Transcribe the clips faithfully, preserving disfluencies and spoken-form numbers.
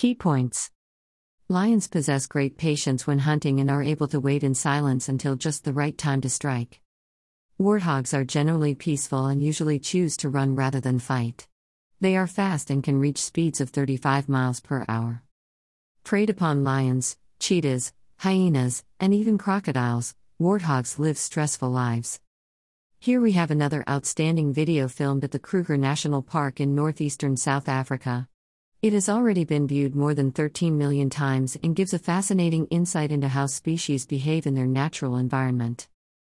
Key points. Lions possess great patience when hunting and are able to wait in silence until just the right time to strike. Warthogs are generally peaceful and usually choose to run rather than fight. They are fast and can reach speeds of thirty-five miles per hour. Preyed upon lions, cheetahs, hyenas, and even crocodiles, warthogs live stressful lives. Here we have another outstanding video filmed at the Kruger National Park in northeastern South Africa. It has already been viewed more than thirteen million times and gives a fascinating insight into how species behave in their natural environment.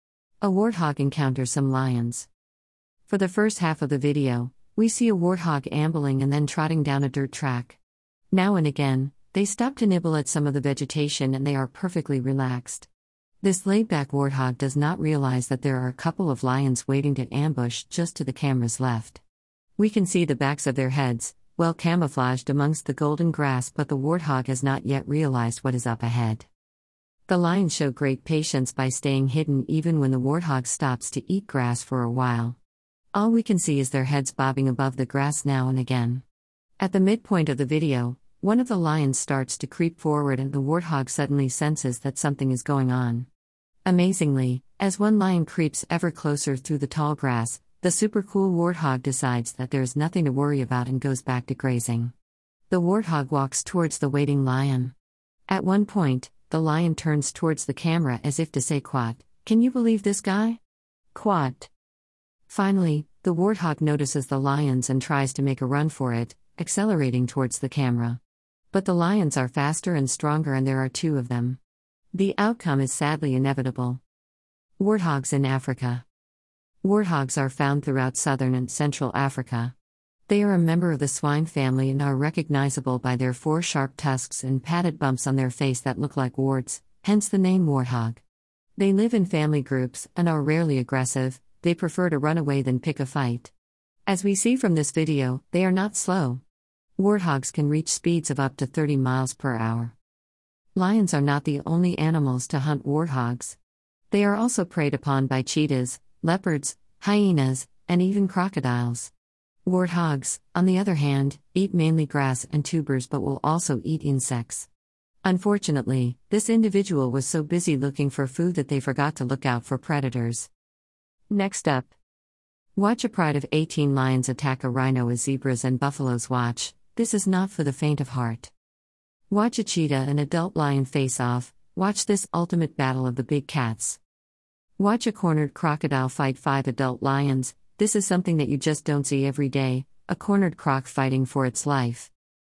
A warthog encounters some lions. For the first half of the video, we see a warthog ambling and then trotting down a dirt track. Now and again, they stop to nibble at some of the vegetation and they are perfectly relaxed. This laid-back warthog does not realize that there are a couple of lions waiting to ambush just to the camera's left. We can see the backs of their heads, well camouflaged amongst the golden grass, but the warthog has not yet realized what is up ahead. The lions show great patience by staying hidden even when the warthog stops to eat grass for a while. All we can see is their heads bobbing above the grass now and again. At the midpoint of the video, one of the lions starts to creep forward and the warthog suddenly senses that something is going on. Amazingly, as one lion creeps ever closer through the tall grass, the super cool warthog decides that there is nothing to worry about and goes back to grazing. The warthog walks towards the waiting lion. At one point, the lion turns towards the camera as if to say, "Quat, can you believe this guy? Quat." Finally, the warthog notices the lions and tries to make a run for it, accelerating towards the camera. But the lions are faster and stronger and there are two of them. The outcome is sadly inevitable. Warthogs in Africa. Warthogs are found throughout southern and central Africa. They are a member of the swine family and are recognizable by their four sharp tusks and padded bumps on their face that look like warts, hence the name warthog. They live in family groups and are rarely aggressive. They prefer to run away than pick a fight. As we see from this video, they are not slow. Warthogs can reach speeds of up to thirty miles per hour. Lions are not the only animals to hunt warthogs. They are also preyed upon by cheetahs, leopards, hyenas, and even crocodiles. Warthogs, on the other hand, eat mainly grass and tubers but will also eat insects. Unfortunately, this individual was so busy looking for food that they forgot to look out for predators. Next up. Watch a pride of eighteen lions attack a rhino as zebras and buffaloes watch. This is not for the faint of heart. Watch a cheetah and adult lion face off. Watch this ultimate battle of the big cats. Watch a cornered crocodile fight five adult lions. This is something that you just don't see every day, a cornered croc fighting for its life.